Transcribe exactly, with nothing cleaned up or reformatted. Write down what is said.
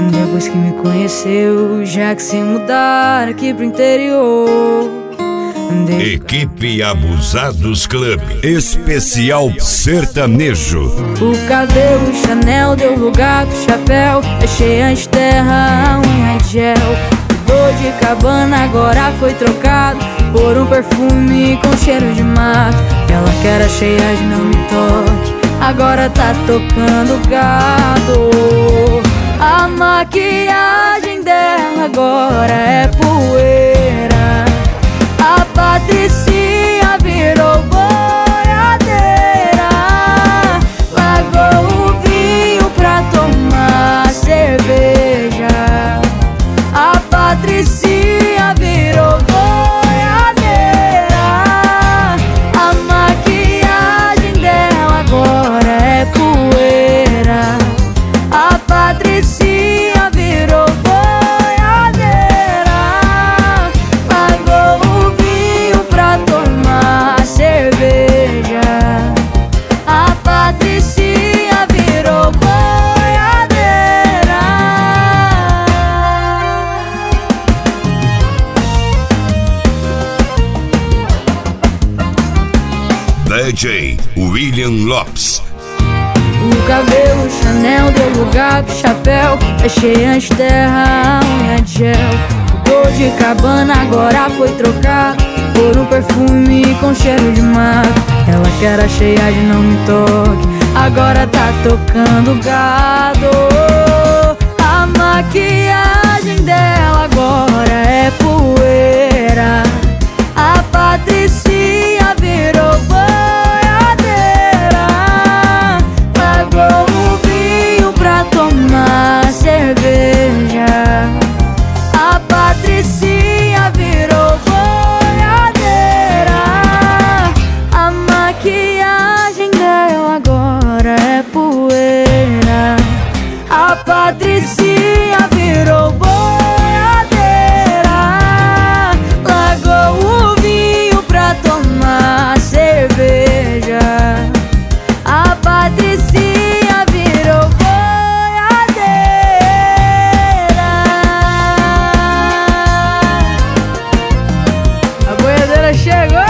Depois que me conheceu, já que se mudar aqui pro interior. Equipe Abusados Club Especial Sertanejo. O cabelo Chanel deu lugar pro chapéu. Achei antes terra, unha de gel. O de cabana agora foi trocado por um perfume com cheiro de mato. Ela que era cheia de não me toque, agora tá tocando gado. A maquiagem dela agora é poeira. A Patricinha virou boiadeira. Largou o vinho pra tomar cerveja. A Patricinha virou boiadeira. A maquiagem dela agora é poeira. A Patricinha virou boiadeira. Largou o vinho pra tomar cerveja. A Patricinha virou boiadeira. D J William Lopes. O cabelo Chanel deu lugar pro chapéu. Achei antes terra, unha de gel. O de cabana agora foi trocado por um perfume com cheiro de mato. Ela que era cheia de não me toque, agora tá tocando gado. A maquiagem dela agora é poeira. A Patricinha virou boiadeira. Largou o vinho pra tomar cerveja. A Patricinha virou boiadeira. A maquiagem dela agora é poeira. A Patricinha virou boiadeira. Largou o vinho pra tomar cerveja. A Patricinha virou boiadeira. A boiadeira chegou.